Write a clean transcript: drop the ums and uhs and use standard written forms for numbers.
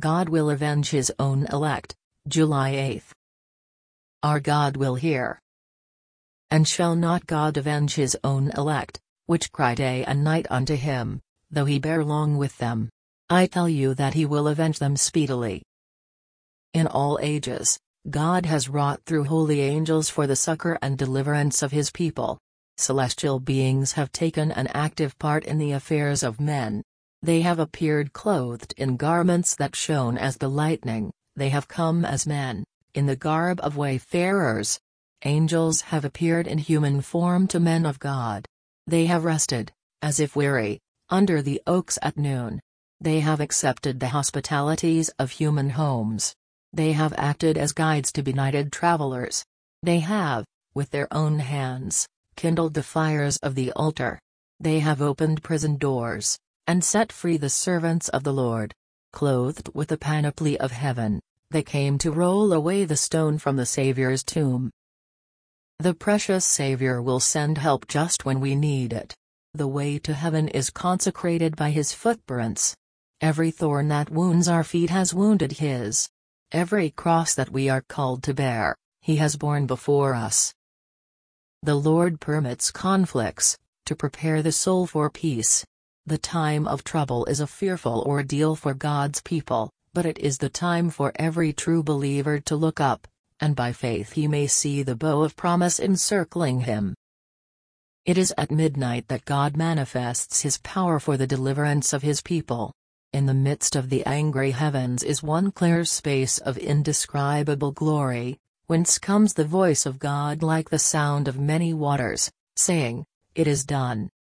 God will avenge his own elect. July 8. Our God will hear. And shall not God avenge his own elect, which cry day and night unto him, though he bear long with them? I tell you that he will avenge them speedily. In all ages, God has wrought through holy angels for the succor and deliverance of his people. Celestial beings have taken an active part in the affairs of men. They have appeared clothed in garments that shone as the lightning, they have come as men, in the garb of wayfarers. Angels have appeared in human form to men of God. They have rested, as if weary, under the oaks at noon. They have accepted the hospitalities of human homes. They have acted as guides to benighted travelers. They have, with their own hands, kindled the fires of the altar. They have opened prison doors, and set free the servants of the Lord. Clothed with the panoply of heaven, they came to roll away the stone from the Savior's tomb. The precious Savior will send help just when we need it. The way to heaven is consecrated by his footprints. Every thorn that wounds our feet has wounded his. Every cross that we are called to bear, he has borne before us. The Lord permits conflicts, to prepare the soul for peace. The time of trouble is a fearful ordeal for God's people, but it is the time for every true believer to look up, and by faith he may see the bow of promise encircling him. It is at midnight that God manifests his power for the deliverance of his people. In the midst of the angry heavens is one clear space of indescribable glory, whence comes the voice of God like the sound of many waters, saying, "It is done."